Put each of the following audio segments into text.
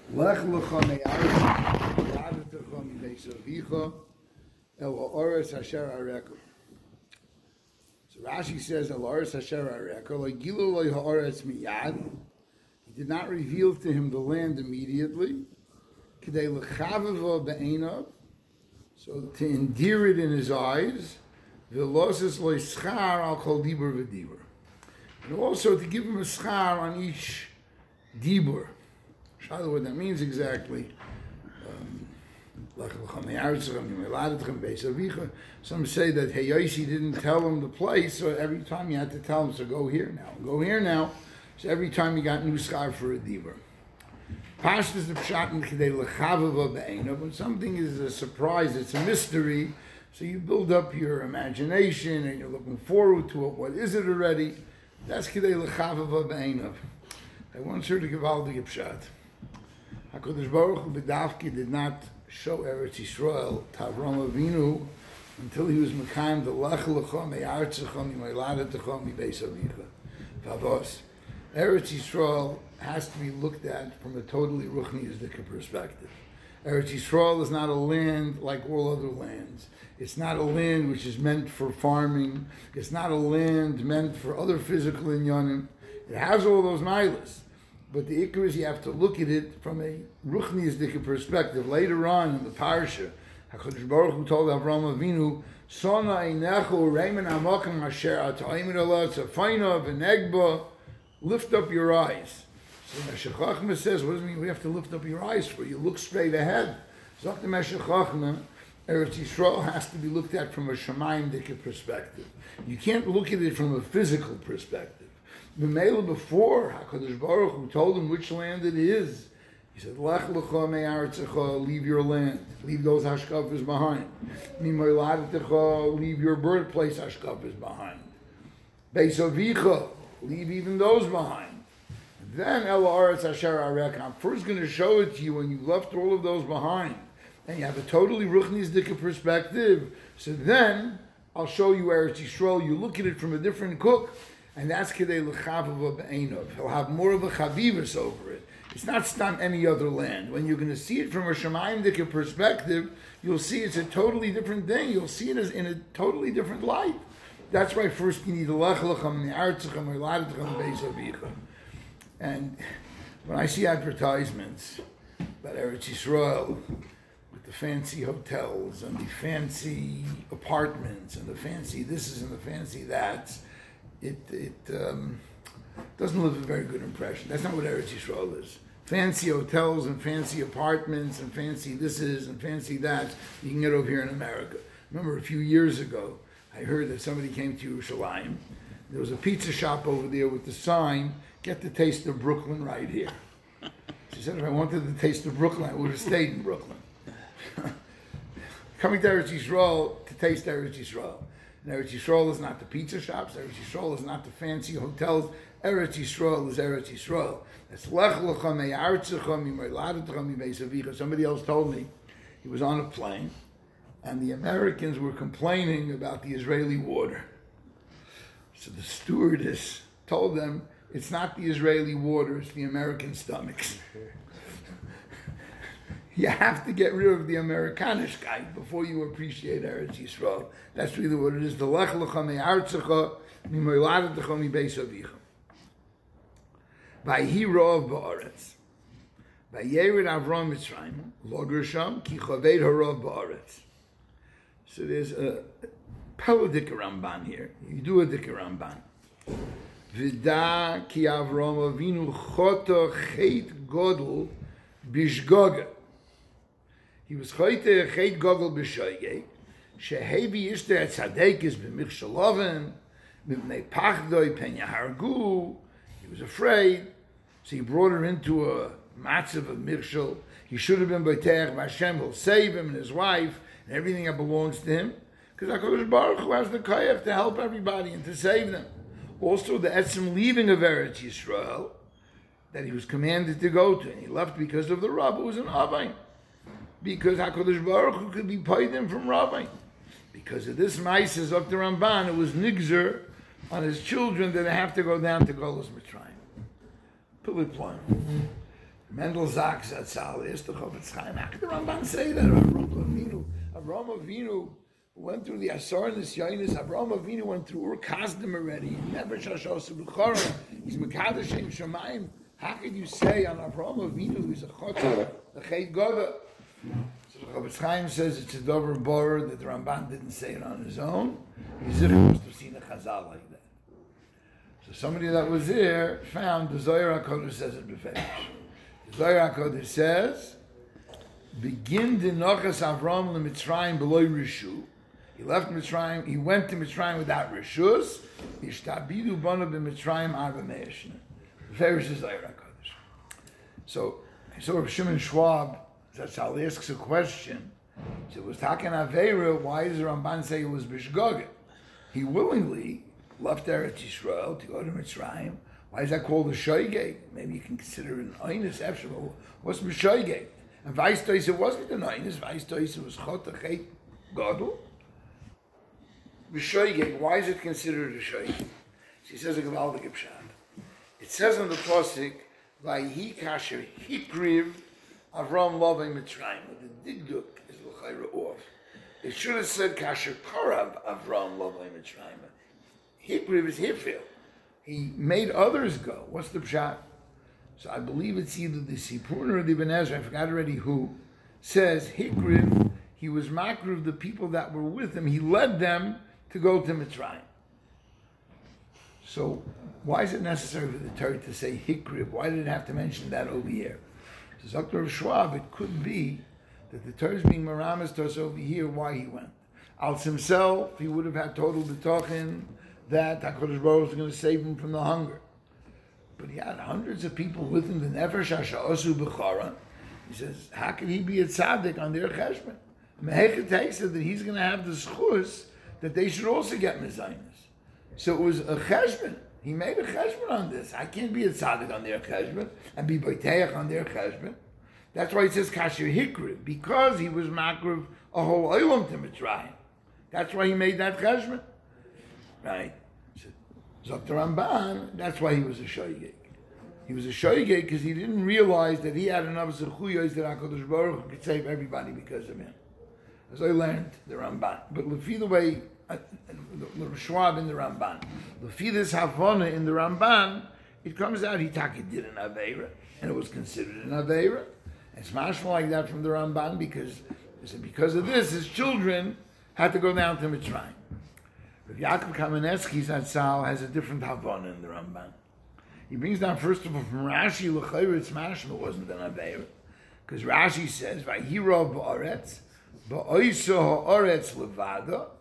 Lech lecha me'aretz v'yadatecha mibeis avicha el ha'oretz asher areka. So Rashi says el ha'oretz asher areka lo gilu lo ha'oretz miyad. He did not reveal to him the land immediately. K'dei lechavava be'einav, so to endear it in his eyes. V'loses lo schar al kol dibur v'dibur, and also to give him a schar on each dibur. Shalo, what that means exactly. Some say that Heyosi didn't tell him the place, so every time you had to tell him, so go here now, go here now. So every time you got new schar for a dibur. Pashtas the pshat in k'dei lechavava be'einav. When something is a surprise, it's a mystery, so you build up your imagination and you're looking forward to it. What is it already? That's k'dei lechavava be'einav. I once heard a Gevaldige pshat. HaKadosh Baruch Hu B'davki did not show Eretz Yisrael to Avraham Avinu until he was Mekayim the Lech Lecha Me'artzecha Mi'Meiladetecha Mi'Beis Avicha. Vavos. Eretz Yisrael has to be looked at from a totally Ruchniistic perspective. Eretz Yisrael is not a land like all other lands. It's not a land which is meant for farming. It's not a land meant for other physical inyanim. It has all those milas. But the ikar is you have to look at it from a Ruchniistic perspective. Later on in the parsha, HaKadosh Baruch Hu told Avraham Avinu, Sona einechu reimen hamakim asher atayim elah tzafayna v'negba. Lift up your eyes. So Meshech Chochmah says, what does it mean we have to lift up your eyes for? You look straight ahead. So after Meshech Chochmah, Eretz Yisrael has to be looked at from a Shemayim-dika perspective. You can't look at it from a physical perspective. B'meila before, HaKadosh Baruch Hu told him which land it is. He said, Lech lecha me'aretzecha, leave your land. Leave those hashkafas behind. Mi'moiladetecha, leave your birthplace hashkafas behind. Beis avicha, leave even those behind. Then El Ha'aretz Asher Areka, I'm first going to show it to you when you left all of those behind. And you have a totally Ruchniistic perspective. So then I'll show you Eretz Yisrael. You look at it from a different cook. And that's K'dei L'chavava Be'einav. He'll have more of a chavivus over it. It's not stam any other land. When you're going to see it from a Shemayim-dika perspective, you'll see it's a totally different thing. You'll see it as in a totally different light. That's why first you need a Lech Lecha Me'artzecha Me'Meiladetecha Mi'Beis Avicha. And when I see advertisements about Eretz Yisrael with the fancy hotels and the fancy apartments and the fancy thises and the fancy that's, it doesn't leave a very good impression. That's not what Eretz Yisrael is. Fancy hotels and fancy apartments and fancy thises and fancy that you can get over here in America. Remember a few years ago, I heard that somebody came to Yerushalayim. There was a pizza shop over there with the sign, get the taste of Brooklyn right here. She said if I wanted the taste of Brooklyn, I would have stayed in Brooklyn. Coming to Eretz Yisrael to taste Eretz Yisrael. And Eretz Yisrael is not the pizza shops. Eretz Yisrael is not the fancy hotels. Eretz Yisrael is Eretz Yisrael. That's Lech Lecha Me'artzecha Mi'Meiladetecha Mi'Beis Avicha. Somebody else told me he was on a plane and the Americans were complaining about the Israeli water. So the stewardess told them, it's not the Israeli water, it's the American stomachs. You have to get rid of the Amerikanishkeit before you appreciate Eretz Yisrael. That's really what it is. The Lech Lecha Me'artzecha Mi'Meiladetecha Mi'Beis Avicha. Vayhi Rov Ba'aretz. Vayered Avram Mitzrayim. Lo Gersham Ki Chaved Harav Ba'aretz. So there's a Peladik Ramban here. You do a Dik Ramban. Vida Ki Avram Avinu Chota Chet Godel Bishgoga. He was Chayte Chet Godel B'Shoyge. Shehebi Ishte Tzadekis B'Michshaloven Mipnei Pachdoi Pen Yahargu. He was afraid, so he brought her into a matzav of Michshal. He should have been B'Teach Hashem will save him and his wife and everything that belongs to him, because HaKadosh Baruch Hu has the koyach to help everybody and to save them. Also, the etzem leaving of Eretz Yisrael that he was commanded to go to, and he left because of the Rav who was an Avay. Because HaKadosh Baruch Hu could be paid him from Rabbi. Because of this Maises of the Ramban, it was Nigzer on his children that they have to go down to Golos Mitzrayim. Pilit plan. Mendel Zaks Zatzal is the Chofetz Chaim. How could the Ramban say that? Avraham Avinu went through the Asar and the Sionis. Avraham Avinu went through Ur Kasdim already. He never Shashosu B'chora. He's Mekadosh Shem Shemayim. How could you say on Avraham Avinu who's a Chotzer, a Chet Goda? So the Chofetz Chaim says it's a Dover Borer that the Ramban didn't say it on his own. He's must have seen a Chazal like that. So somebody that was there found the Zohar HaKodesh says it befesh. The Zohar HaKodesh says, begin dinochas Avram leMitzrayim below Rishu. He left Mitzrayim, he went to Mitzrayim without Rishus. Ishtabidu bana b'Mitzrayim arba me'eshna. Befesh is Zohar HaKodesh. So Rav Shimon Schwab, that's how he asks a question. So it was Takan Aveira, why does the Ramban say it was Bishgoget? He willingly left Eretz Yisrael to go to Mitzrayim. Why is that called a shoygeg? Maybe you can consider it an oinus after all. What's shoygeg? And Vice it wasn't an oinus. Vice it was chot a chet gadol. Shoygeg. Why is it considered a shoygeg? She says a gewaltige pshat. It says in the pasuk, "Vayhi kasher hikriv Avram lovei Mitzrayim." The digduk is l'chayra off. It should have said kasher karav Avram lovei Mitzrayim. Hikriv is hifil. He made others go. What's the pshat? So I believe it's either the Sipurna or the Ibn Ezra, I forgot already who, says Hikriv, he was makriv the people that were with him. He led them to go to Mitzrayim. So why is it necessary for the Torah to say Hikriv? Why did it have to mention that over here? So Dr. Schwab, it could be that the Torah is being maramis to us over here why he went. Als himself, he would have had total b'tochin that HaKadosh Baruch was going to save him from the hunger. But he had hundreds of people with him, the Nefesh HaSha'osu B'chara. He says, how can he be a tzaddik on their cheshbon? Mehechet said that he's going to have the schus that they should also get mezainis. So it was a cheshbon. He made a cheshbon on this. I can't be a tzaddik on their cheshbon and be boiteach on their cheshbon. That's why he says kasher hikriv, because he was makriv a whole olam to Mitzrayim. That's why he made that cheshbon. Right? Zok the Ramban, that's why he was a shoygeg. He was a shoygeg because he didn't realize that he had enough zechuyos that HaKadosh Baruch Hu could save everybody because of him. As I learned the Ramban. But lefi the way, the Schwab in the Ramban, lefi this Havana in the Ramban, it comes out he taka did an Aveira, and it was considered an Aveira. It's mashma like that from the Ramban because of this, his children had to go down to Mitzrayim. Yaakov Kamenetsky Zatzal has a different Havana in the Ramban. He brings down first of all from Rashi l'chayr it's mashma wasn't an Aveira, because Rashi says vayhira ba'aretz ba'oiso ha'aretz levada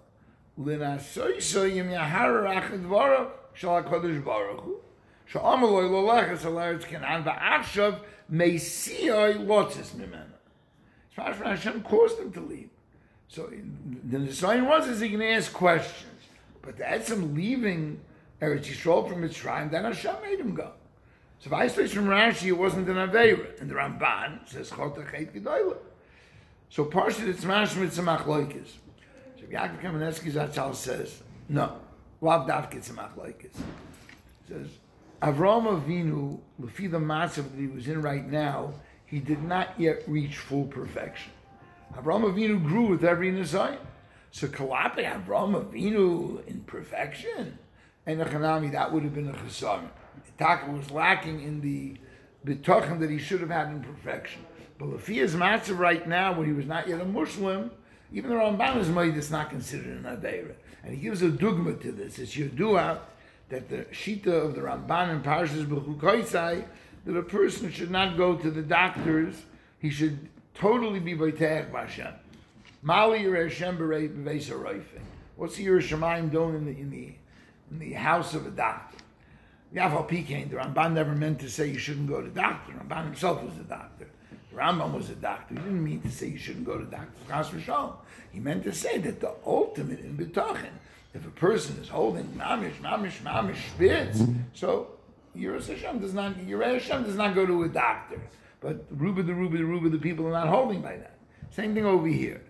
l'nasoiso yim yahar rachad dvarav shal HaKadosh Baruch Hu sha'amaloi l'lechas ha'laretz Canaan va'achshav meisiyoi lotzes mimena. It's mashma Hashem caused them to leave. So the sign was is he can ask questions. But to add some leaving Eretz Yisrael from Mitzrayim, then Hashem made him go. So if I say from Rashi, it wasn't an Aveira. And the Ramban says, Chota Chet Gedoyla. So partially it's mashma, it's a machloikis. So Yaakov Kamenetsky Zatzal says, no, lav davka it's a machloikis. Says, Avram Avinu, lefi the matzav that he was in right now, he did not yet reach full perfection. Avram Avinu grew with every Nisayan. So Kalape Avram Avinu in perfection, and the Chanami, that would have been a chesaron. Taka was lacking in the bitachon that he should have had in perfection. But if he is matzah right now, when he was not yet a Muslim, even the Ramban is made, it's not considered an Aveira. And he gives a dugma to this. It's Yodua that the Shita of the Ramban and Parshas B'chukoisai, that a person should not go to the doctors, he should totally be B'teach B'Hashem. Mali Yerushem B'Rei B'Veis HaRoifei. What's the Yerushalayim doing in the house of a doctor? Yafal Pikain, the Ramban never meant to say you shouldn't go to doctor. The Ramban himself was a doctor. The Rambam was a doctor. He didn't mean to say you shouldn't go to doctor. Chas v'shalom. He meant to say that the ultimate in B'tachin, if a person is holding mamish spitz, so Yerusha Hashem does not go to a doctor. But the people are not holding by that. Same thing over here.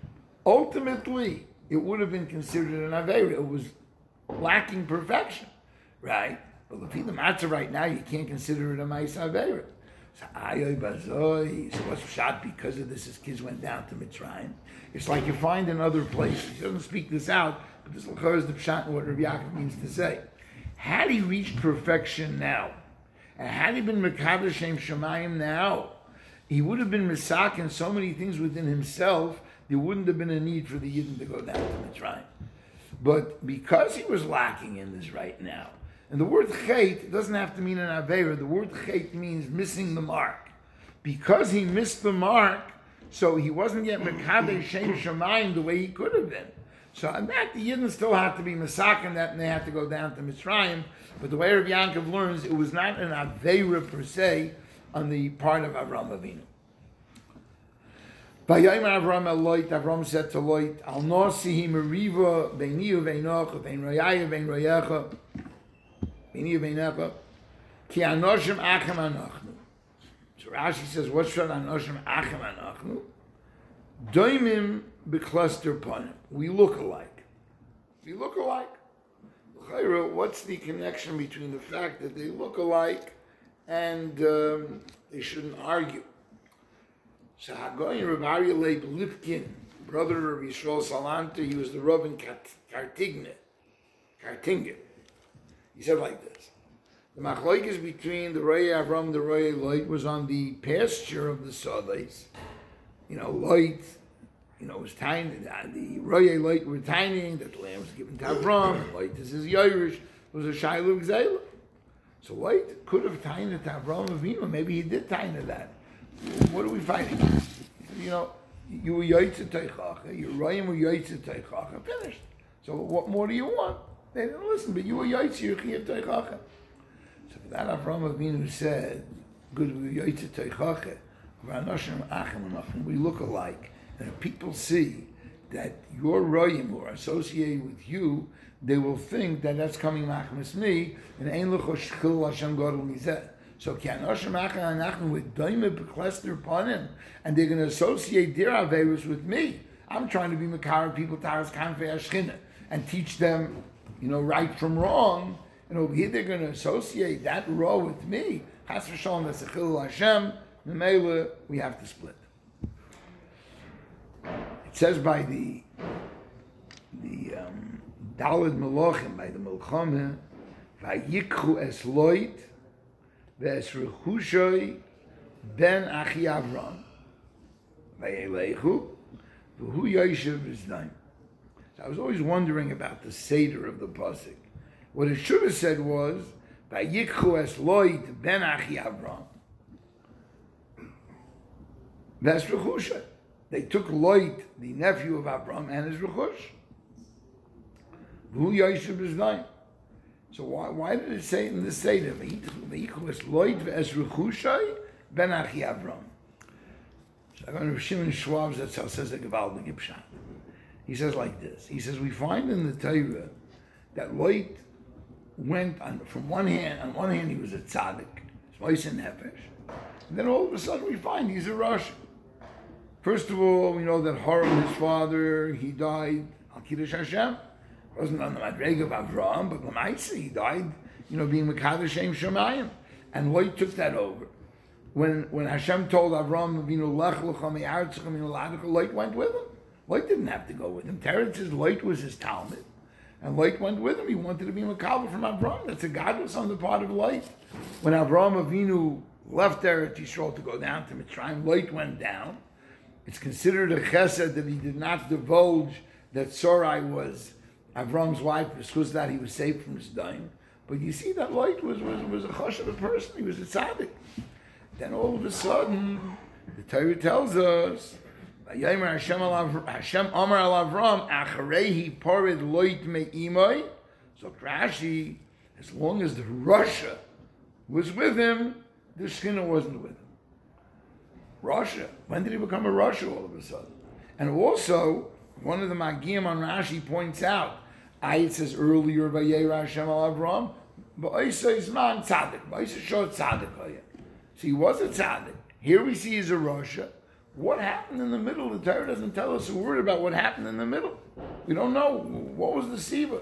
Ultimately, it would have been considered an Aveira. It was lacking perfection, right? But if the matzah right now, you can't consider it a Ma'is Aveira. So what's shot because of this? His kids went down to Mitzrayim. It's like you find in other places. He doesn't speak this out, but this is the pshat and what Rabbi Yaakov means to say. Had he reached perfection now, and had he been Mekadosh Shem Shemayim now, he would have been Misak in so many things within himself, there wouldn't have been a need for the Yidden to go down to Mitzrayim. But because he was lacking in this right now, and the word chait doesn't have to mean an aveira, the word chait means missing the mark. Because he missed the mark, so he wasn't yet Mekadosh Shem Shemayim the way he could have been. So on that, the Yidden still have to be Masak in that, and they have to go down to Mitzrayim. But the way Rabbi Yankov learns, it was not an Aveira per se on the part of Avram Avinu. Vayayim Avram el Loit, Avram said to Loit, Al Nosihi Meriva, Beini Uveinoch, Bein Rayaya, Bein Rayecha, Beini Uveinecha, Ki Anoshim Achem Anachnu. So Rashi says, what's that Anoshim Achem Anachnu? Doimim Becluster Panim. We look alike. We look alike. What's the connection between the fact that they look alike and they shouldn't argue? So Hagoyin Rav Aryeh Leib Lipkin, brother of Yisrael Salanter, he was the Rav in Kartingen. He said like this: the machlokes between the Roya Avram and the Roya Loit was on the pasture of the Sodais. Loit, was tiny. The Roya Loit were tiny. That the land was given to Avram. And Loit is his Yerush. Was a Shiloh Gzela. So Loit could have tiny to Avram Avinu. Maybe he did tiny that. What are we fighting? You were Yotzei Teichacha. Your Royim were Yotzei Teichacha. Finished. So what more do you want? They didn't listen, but you were Yotzei, you're Chiyav Teichacha. So for that Avram Avinu said, good, we were Yotzei Teichacha. We look alike. And if people see that your Royim who are associated with you, they will think that that's coming machmas me, and Ein L'cho Shchil Hashem Gadol Mizeh. So Kianoshim Achem Anachnu with Doime Beklester Panim, and they're going to associate their Aveirus with me. I'm trying to be Makar people Taras Kanfei Ashchina and teach them, right from wrong. And over here they're going to associate that raw with me. Chas v'shalom, that's a Chilul Hashem. Memela, we have to split. It says by the Daled Melochim, by the Melchome, Vayikchu es Loit, Ves Rechushoy ben Achi Avram, Vayelechu, V'hu Yoshev B'Znaim. So I was always wondering about the Seder of the Pasuk. What it should have said was, Vayikchu es Loit ben Achi Avram, Ves Rechushoy. They took Loit, the nephew of Avram, and his Rechush. V'hu Yoshev B'Znaim. So why did it say in this Seder, V'yichus Loit v'es Rechushay ben Achi Avram? So I'm going to Shimon Schwab, that's how it says the Gevaldig Pshat. He says like this. He says, we find in the Torah that Loit went from one hand he was a tzaddik, Shmois and Nefesh. And then all of a sudden we find he's a Rasha. First of all, we know that Haram, his father, he died, Al Kiddush Hashem. Wasn't on the Madreg of Avraham, but Lamaisa, he died, being Mekadosh Shem Shemayim. And Loit took that over. When Hashem told Avraham, Lech Lecha Me'artzcha Me'oladecha, Loit went with him. Loit didn't have to go with him. Teretz says Loit was his Talmud. And Loit went with him. He wanted to be Mekabel from Avraham. That's a godless on the part of Loit. When Avraham Avinu left Eretz Yisrael to go down to Mitzrayim, Loit went down. It's considered a chesed that he did not divulge that Sarai was Avram's wife, because that he was saved from his dying. But you see that Loit was a choshev person. He was a tzaddik. Then all of a sudden, the Torah tells us, Hashem Amar al Avram, Acharehi Pored Loit Me'imoi. So Rashi, as long as the Russia was with him, the Shechina wasn't with him. Russia. When did he become a Russia all of a sudden? And also, one of the Magiyim on Rashi points out, it says earlier, Vayera Hashem al Avram, Ba'isa is man tzaddik, Ba'isa shor tzaddik. So he was a tzaddik. Here we see he's a Russia. What happened in the middle? The Torah doesn't tell us a word about what happened in the middle. We don't know. What was the Siva?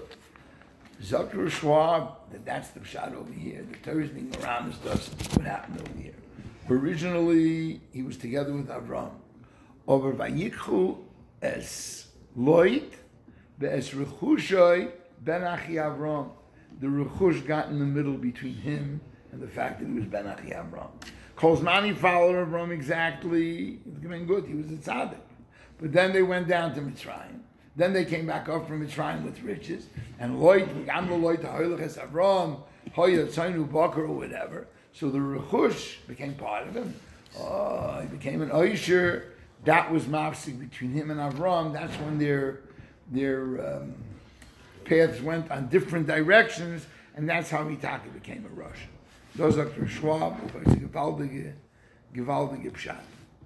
Zakir Schwab, that's the pshat over here. The Torah is being around us, what happened over here. Originally, he was together with Avram. Over Vayikhu es Loit, be'es Rechushay ben Achi Avram. The Rechush got in the middle between him and the fact that he was ben Achi Avram. Kolzmani followed Avram exactly. It was been good. He was a tzaddik. But then they went down to Mitzrayim. Then they came back up from Mitzrayim with riches. And Loit, Gamla Loit, Ha'olech es Avram, Hoya Tzaynu Bakar, or whatever. So the Rechush became part of him. He became an Oisher. That was mafsik between him and Avram. That's when their paths went on different directions, and that's how Mitaka became a Rosh. Those are Dr. Schwab, gewaltige Pshat.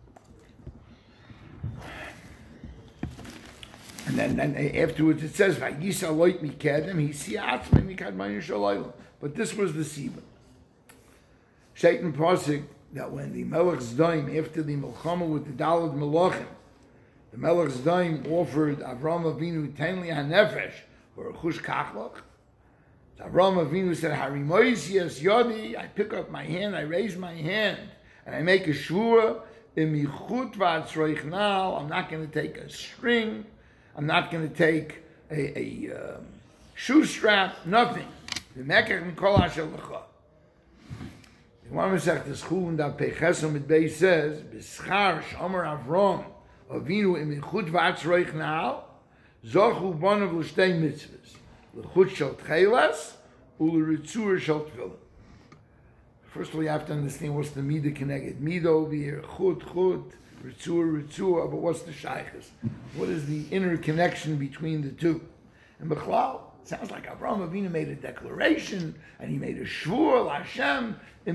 And then afterwards it says, "Vayisa loit mikedem, he siatzme mikad ma'yin shalayla." But this was the siba. Shaitan Pasik, that when the Melech Zdaim, after the Milchama with the Dalad Melachim, the Melech Zdaim offered Avram Avinu Tenli HaNefesh, or a Chush Kachlach. So Avram Avinu said, Harimois Yes Yodi, I pick up my hand, I raise my hand, and I make a shvua, Imichut Vatzroichnal, I'm not going to take a string, I'm not going to take a shoe strap, nothing. The Mekach Mikol Asher L'cha. The Gemara Masechtas Chulin Daf Peichesom mit Beis says, "B'schar shomer Avram Avinu imichut v'atzroich na'al zochu bonav l'shtei mitzvahs l'chut shel tchelas u'l'ritzur shel tefillah." First of all, you have to understand what's the midah connected. Midah over here, chut, ritzur, but what's the shaychus? What is the inner connection between the two? And Bechlal, sounds like Avraham Avinu made a declaration, and he made a shvur l'Hashem.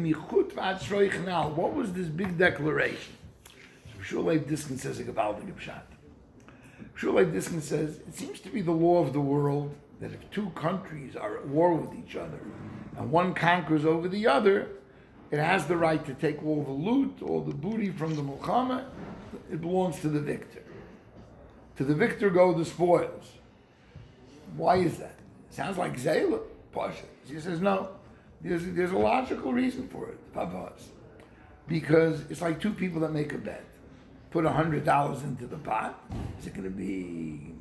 What was this big declaration? So Shulei Diskin says a Gavaldig Pshat. Shulei Diskin says, it seems to be the law of the world that if two countries are at war with each other, and one conquers over the other, it has the right to take all the loot, all the booty from the Mulchama. It belongs to the victor. To the victor go the spoils. Why is that? It sounds like Zayla, Pasha. He says, no. There's a logical reason for it, Pavas. Because it's like two people that make a bet. Put $100 into the pot. Is it going to be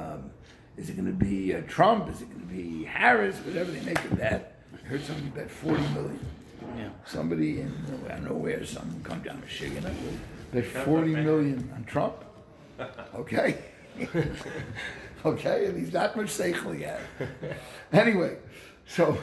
Trump? Is it going to be Harris? Whatever, they make a bet. I heard somebody bet $40 million. Yeah. Somebody in, I don't know where, some country, I'm Michigan, bet $40 million on Trump. Okay? Okay, and he's not much seichel yet. Anyway, so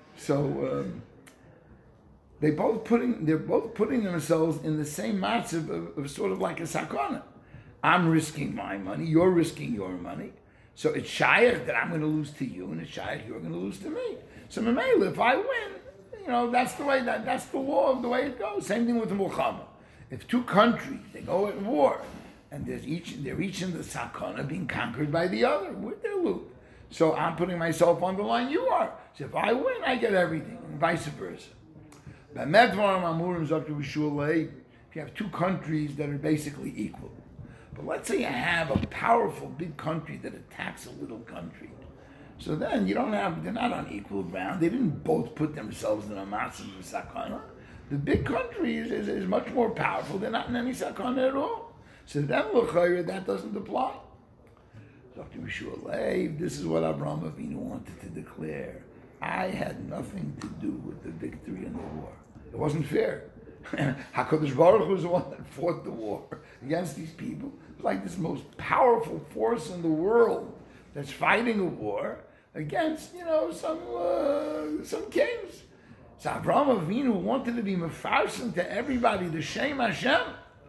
they're both putting themselves in the same matzav of sort of like a sakana. I'm risking my money, you're risking your money. So it's shayach that I'm going to lose to you, and it's shayach you're going to lose to me. So Mamela, if I win, that's the way that's the law of the way it goes. Same thing with the Mulchama. If two countries they go at war, and they're each in the sakana being conquered by the other with their loot. So I'm putting myself on the line, you are. So if I win, I get everything, and vice versa. If you have two countries that are basically equal, but let's say you have a powerful big country that attacks a little country, so then they're not on equal ground. They didn't both put themselves in a massive sakana. The big country is much more powerful. They're not in any sakana at all. So then that doesn't apply. Dr. Yeshua Leib, this is what Abraham Avinu wanted to declare. I had nothing to do with the victory in the war. It wasn't fair. HaKadosh Baruch Hu was the one that fought the war against these people. It was like this most powerful force in the world that's fighting a war against, some kings. So Abraham Avinu wanted to be mefarsim to everybody, the Shem Hashem.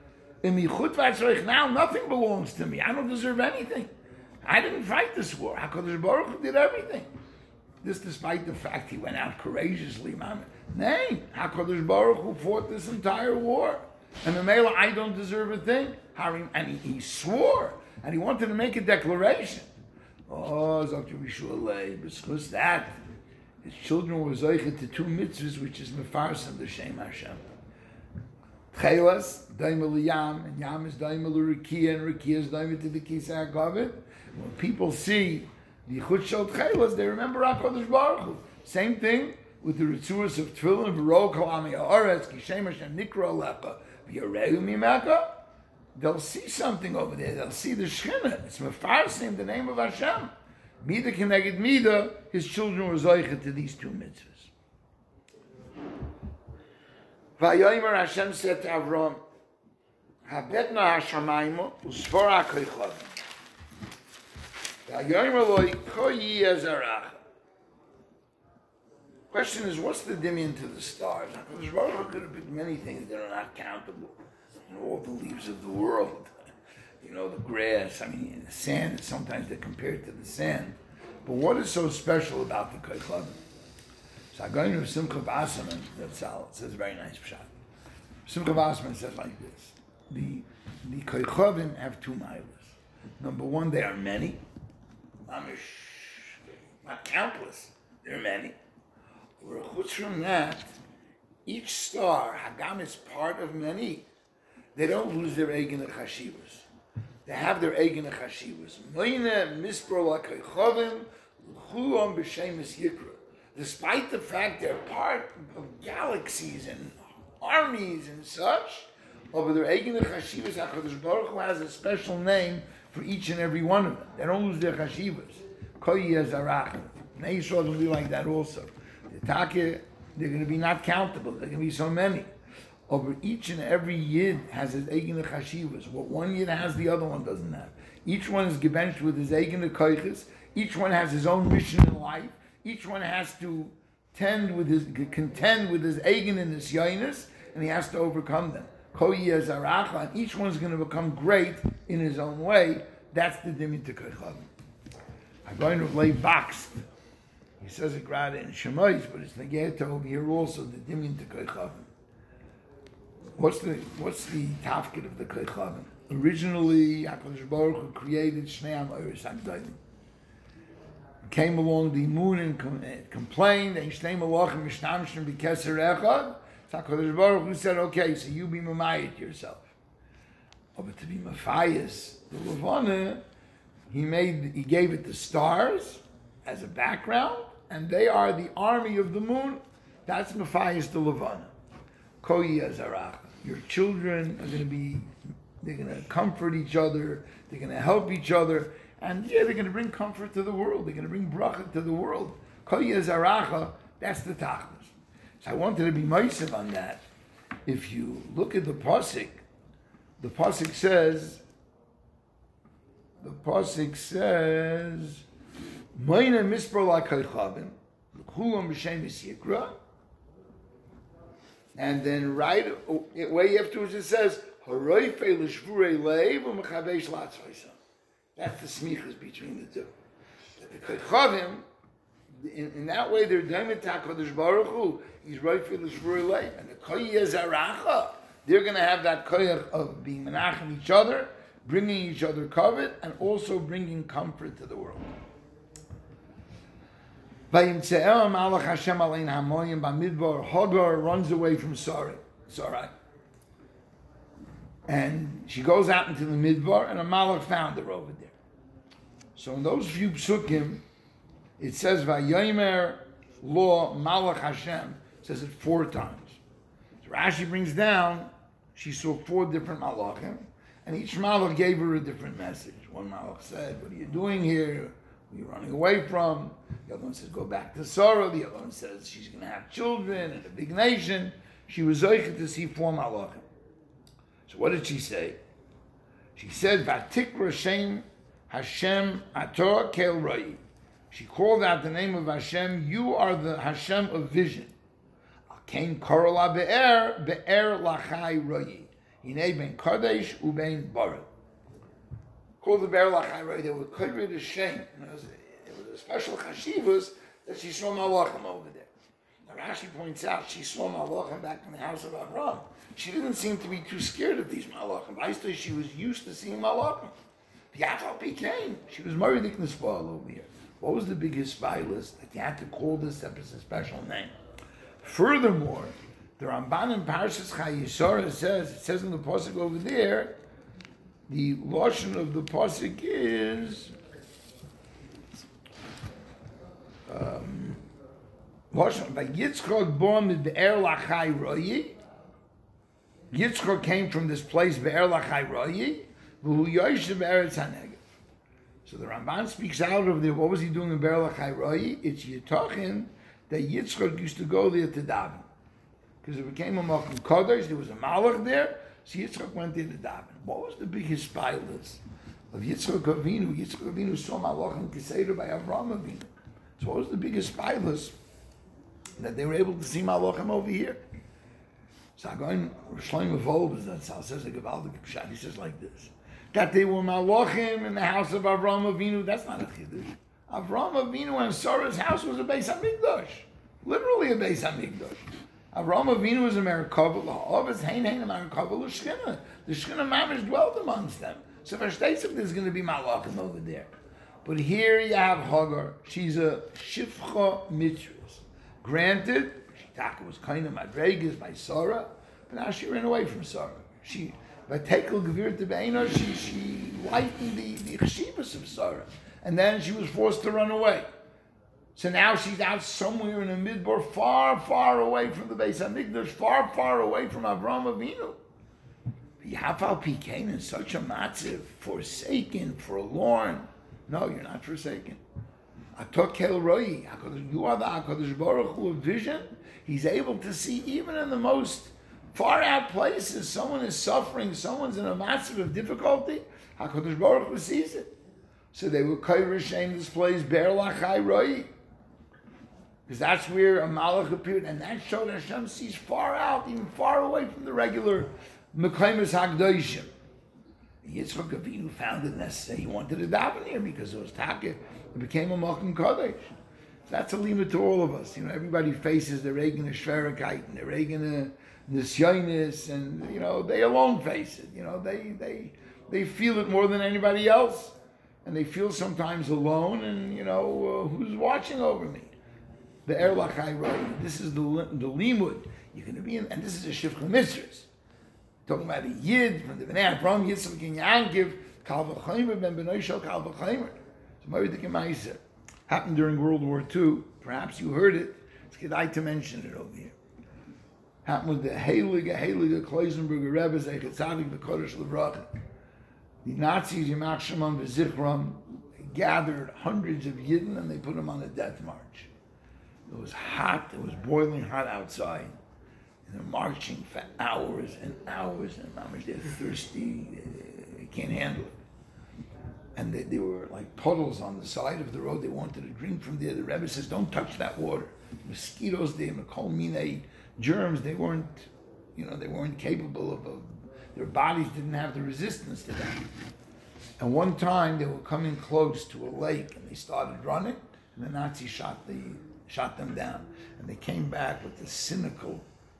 Now nothing belongs to me. I don't deserve anything. I didn't fight this war. HaKadosh Baruch Hu did everything. This despite the fact he went out courageously, man. Nay, HaKadosh Baruch Hu fought this entire war. And the Mela, I don't deserve a thing. And he swore. And he wanted to make a declaration. Oh, Dr. Yeshua, because that, his children were zeichet to two mitzvahs, which is mefarsim, the Shem Hashem. Tchelas, daimel yam, and yam is daimel rikia, and rikia is daimel to the kisei hagavit. When people see the chut shel tchelas, they remember HaKadosh Baruch Hu. Same thing with the Ritzuas of Tefillin, V'ro Kol Ami Ha'aretz, Kishem Hashem Nikra Alecha, V'yarehu Mimeka, they'll see something over there. They'll see the Shechina. It's Mefarsim, the name of Hashem. Mida Keneged Mida, his children were Zoichet to these two mitzvahs. Vayomer Hashem said to Avram, Habetna Hashamayim Usvora Koichavim. Vayomer Loi Koyi Ezarach. Question is, what's the dimion to the stars? HaKadosh Baruch Hu could have picked many things that are not countable. You know, all the leaves of the world. You know, the grass, the sand, sometimes they're compared to the sand. But what is so special about the Koichavim? So I'm going to Simcha Vasserman, that's all. It says a very nice pshat. Simcha Vasserman says like this. The Koichavim have two miles. Number one, they are many. Not countless. They're many. From that, each star, Hagam is part of many. They don't lose their Eigen Chashivas. They have their Eigen Chashivas. Moine Mispro La Koichavim, L'chuam B'Shemus Yikra. Despite the fact they're part of galaxies and armies and such, over their Eigen Chashivas, HaKadosh Baruch Hu has a special name for each and every one of them. They don't lose their Chashivas. Koyi Ezarach. Now Yisrael will be like that also. The Taka, they're going to be not countable. There are going to be so many. Over each and every Yid has his Eigen Chashivas. What one Yid has, the other one doesn't have. Each one is gebenched with his Eigen Koiches. Each one has his own mission in life. Each one has to contend with his Eigen and his Yoinus, and he has to overcome them. Koyi Ezaracha, and each one is going to become great in his own way. That's the Dimin to Koichavim. I'm going to lay boxed. He says it right in Shemois, but it's Negeta over here also, the Dimin to Koichavim. What's the tafkid of the Koichavim? Originally, HaKadosh Baruch Hu created Shnei Amoros Hagdolim. Came along the moon and complained, and Shnei Malachim Mishtamshim B'Keser Echad. So HaKadosh Baruch Hu said, okay, so you be Mamayit yourself. Oh, but to be Maphayas, the Levana, he gave it the stars as a background, and they are the army of the moon. That's Maphayas the Levana. Koyi Ezarach. Your children are they're going to comfort each other, they're going to help each other, and they're going to bring comfort to the world, they're going to bring bracha to the world. Koyi Ezaracha, that's the tachlis. So I wanted to be meisav on that. If you look at the pasuk says, Moine Mispro La Koichavim, L'chuam B'Shemus Yikra. And then right way afterwards it says, Haroife L'Shvurei Leiv U'Mechabesh Latzvaysa. That's the smichas between the two. The Koichavim, in that way they're Daimet HaKadosh Baruch Hu, he's Roife L'Shvurei Leiv. And the Koyi Ezaracha, they're going to have that koyach of being menachem each other, bringing each other covet, and also bringing comfort to the world. Hagar runs away from Sarai. And she goes out into the Midbar, and a Malach found her over there. So in those few psukim, it says, Vayomer Lo Malach Hashem, it says it 4 times. So Rashi brings down, she saw 4 different Malachim, and each Malach gave her a different message. One Malach said, what are you doing here? What are you running away from? The other one says, go back to Sarah. The other one says, she's going to have children and a big nation. She was zoichet to see 4 Malachim. So what did she say? She said, Vatikra Hashem Ator Kel Roi. She called out the name of Hashem. You are the Hashem of vision. Kain Korola Be'er Lachai Roi. Hinei Ben Kadesh Ubein Baruch. Called the Be'er Lachai Roi. They were Kodrid Hashem. It was a special chashivas that she saw Malachim over there. Now Rashi points out she saw Malachim back in the house of Abraham. She didn't seem to be too scared of these Malachim. I say she was used to seeing Malachim. The Yafal became. She was Maridik Nispal over here. What was the biggest spylist that you had to call this as a special name? Furthermore, the Ramban in Parshas Chayesara says in the pasuk over there, the lashon of the pasuk is By Yitzchak born with Be'er Lachai Royi. Yitzchak came from this place, Be'er Lachai Royi, V'hu Yoshev Eretz HaNegev. So the Ramban speaks out of there, what was he doing in Be'er Lachai Royi? It's Yitachin that Yitzchak used to go there to daven. Because it became a Malchim Kodesh, there was a Malach there, so Yitzchak went there to daven. What was the biggest pilot of Yitzchak Avinu? Yitzchak Avinu saw Malachim Keseder by Avraham Avinu. So what was the biggest pilot? That they were able to see Malachim over here. So Agoin Shlomo Volbes, that's how says the Gevaldik Pshat. He says like this: that they were Malachim in the house of Avraham Avinu. That's not a chiddush. Avraham Avinu and Sarah's house was a Beis Hamikdash, literally a Beis Hamikdash. Avraham Avinu was a Merkava La'avos Hein Hein a Merkava L'Shchina. The Shchina Mamish dwelt amongst them. So for Shteisik, there's going to be Malachim over there. But here you have Hagar. She's a Shifcha Mitzvah. Granted, Shitaka was kind of madregas by Sarah, but now she ran away from Sarah. She, by Tekel Gevir Tebeina, she lightened the cheshivas of Sarah, and then she was forced to run away. So now she's out somewhere in the midbar, far, far away from the Beis Hamikdash, far, far away from Avraham Avinu. Yafal Pikain in such a matziv, forsaken, forlorn. No, you're not forsaken. Atokel Roi, you are the HaKadosh Baruch Hu of vision. He's able to see even in the most far out places. Someone is suffering, someone's in a massive of difficulty. HaKadosh Baruch Hu sees it. So they were Kairish in this place, Be'er Lachai Roi. Because that's where a Malach appeared, and that showed Hashem sees far out, even far away from the regular Mekaymas HaKadoshim. Yitzchak Avinu found it necessary. He wanted to daven here because it was Taka. It became a Malchim Kodesh. That's a limit to all of us. You know, everybody faces their Regan Shverikite and their Regan Nisyonis, and you know they alone face it. You know, they feel it more than anybody else, and they feel sometimes alone. And you know, who's watching over me? The Er Lachai Roi. This is the limud. You're going to be in, and this is a Shifcha Mitzvahs. Talking about a Yid from the Bnei Avraham, Yitzchak and Yankiv, Kal V'Chaimer, Ben Bnei Shel Kal V'Chaimer. So Moedik Ma'aser happened during World War II. Perhaps you heard it. It's kedai to mention it over here. Happened with the Heilige Kloisenberger Rebbe, Zeichet Tzadik B'Kodesh L'Vracha. The Nazis, Yimach Shemam V'Zichram, gathered hundreds of Yidden and they put them on a death march. It was hot. It was boiling hot outside. They're marching for hours and hours, and they're thirsty, they can't handle it. And they were like puddles on the side of the road. They wanted to drink from there. The Rebbe says, don't touch that water. Mosquitoes, they mine germs, they weren't capable of, their bodies didn't have the resistance to that. And one time they were coming close to a lake, and they started running, and the Nazis shot them down. And they came back with this cynical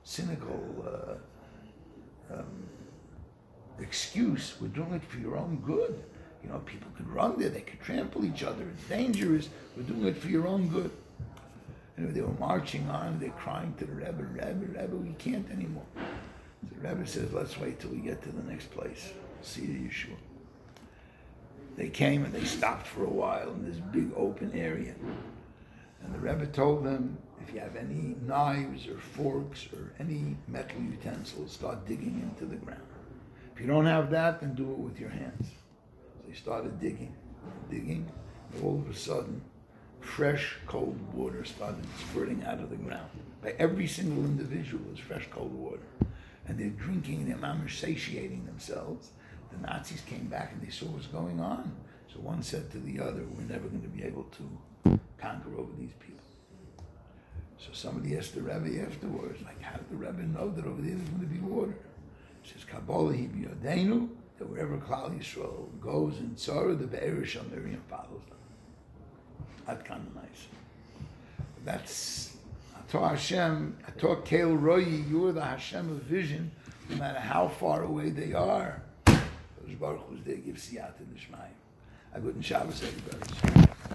excuse. We're doing it for your own good. You know, people could run there, they could trample each other, it's dangerous, we're doing it for your own good. Anyway, they were marching on, they're crying to the Rebbe, we can't anymore. So the Rebbe says, let's wait till we get to the next place, see the Yeshua. They came and they stopped for a while in this big open area. And the Rebbe told them, if you have any knives or forks or any metal utensils, start digging into the ground. If you don't have that, then do it with your hands. So they started digging, and all of a sudden, fresh, cold water started spurting out of the ground. By every single individual is fresh, cold water. And they're drinking, they're mamish satiating themselves. The Nazis came back and they saw what's going on. So one said to the other, we're never going to be able to conquer over these people. So somebody asked the Rebbe afterwards, like, how did the Rebbe know that over there there's going to be water? He says, Kabbalah hi b'yodenu, that wherever Klal Yisrael goes in Tzara, the Be'er Shel Miriam follows them. That's kind of nice. That's Ato Hashem, Ato Kel Royi, you're the Hashem of vision, no matter how far away they are. Baruch Hu's there, give siyata d'shmayim. A good Shabbos, everybody.